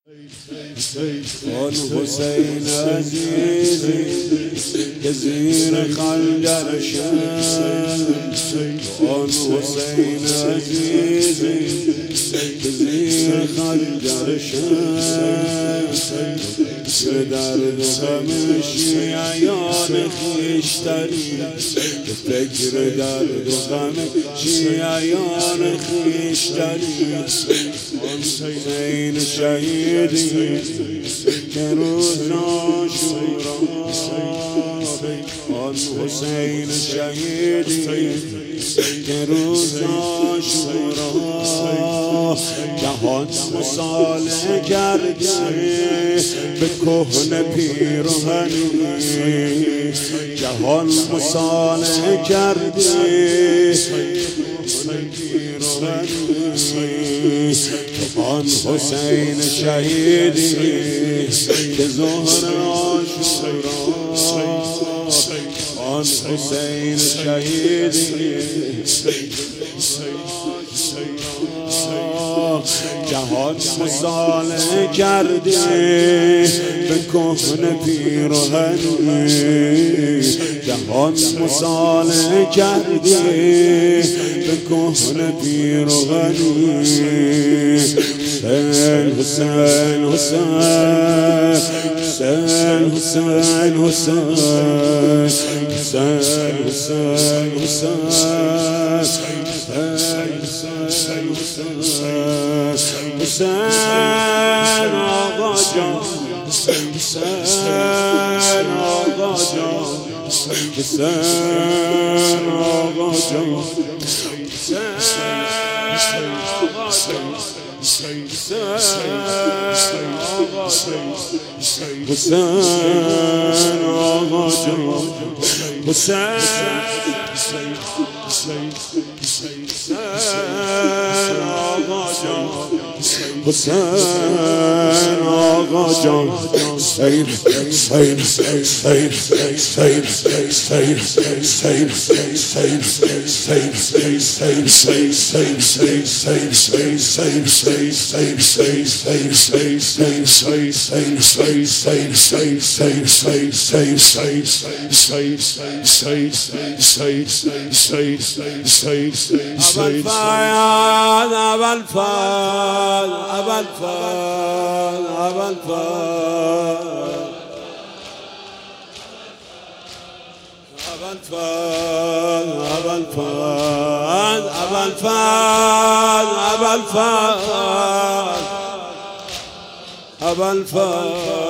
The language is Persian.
آن حسین عزیزی که زیر خنجرشم، آن حسین عزیزی که زیر خنجرشم، به درد و غم شیعیان خویشتری، به فکر درد و غم شیعیان خویشتری. آن حسین شهیدی که روز عاشورا، آن حسین شهیدی که روز عاشورا، جهان مصالحه کرده به کهنه پیرهنی، جهان مصالحه کرده آن حسین شهیدی که ظهر عاشورا، آن حسین شهیدی جهان مصالحه کرده به کهنه پیرهنی، جهان مصالحه کرده به کهنه پیرهنی. حسین حسین حسین حسین حسین حسین حسین حسین آقا جان، حسین آقا جان، حسین آقا جان، حسین آقا جان، حسین آقا جان، حسین آقا جان، حسین حسین حسین حسین حسین حسین أبا الفضل